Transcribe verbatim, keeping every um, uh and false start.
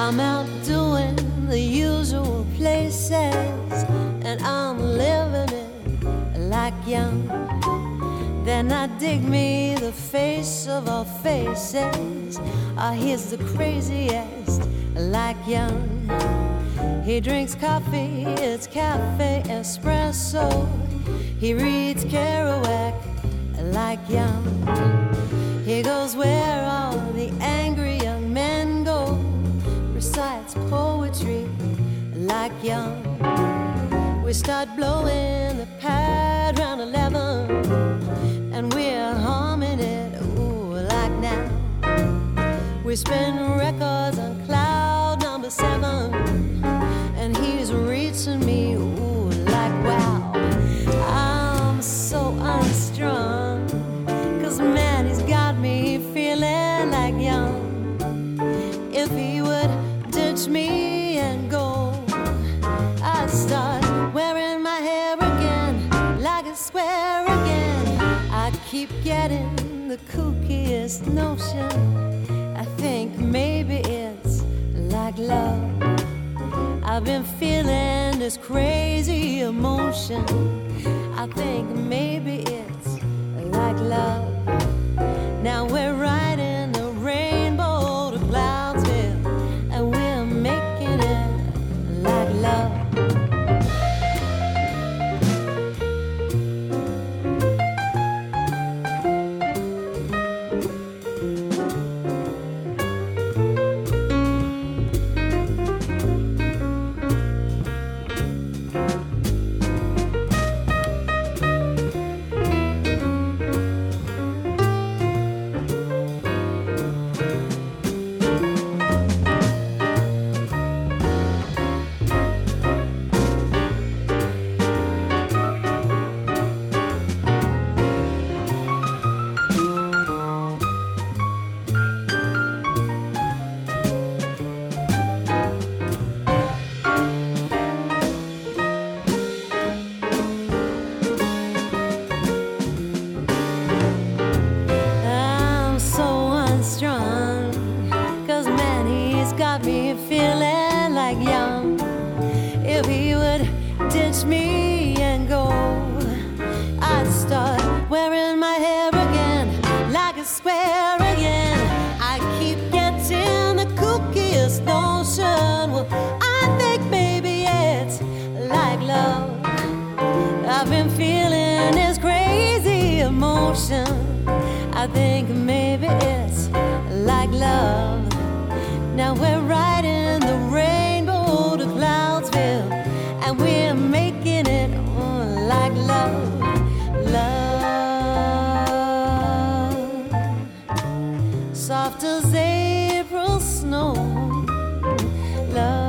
I'm out doing the usual places, and I'm living it like young. Then I dig me the face of all faces. Ah, he's the craziest, like young. He drinks coffee, it's cafe espresso. He reads Kerouac, like young. He goes where all the angry young men go, recites poetry, like young. We start blowing the pad round eleven, and we're humming it, ooh, like now. We spin records on cloud number seven, and he's reaching me, ooh, like wow. I'm so unstrung, 'cause man, he's got me feeling like young. If he would ditch me and go, I'd start wearing my hair again, like a square again. I keep getting the kookiest notion. I think maybe it's like love. I've been feeling this crazy emotion. I think maybe it's like love. Now we're riding the rainbow to Cloudsville, and we're making it like love. I think maybe it's like love. Now we're riding the rainbow to Cloudsville, and we're making it oh, like love, love. Soft as April snow, love.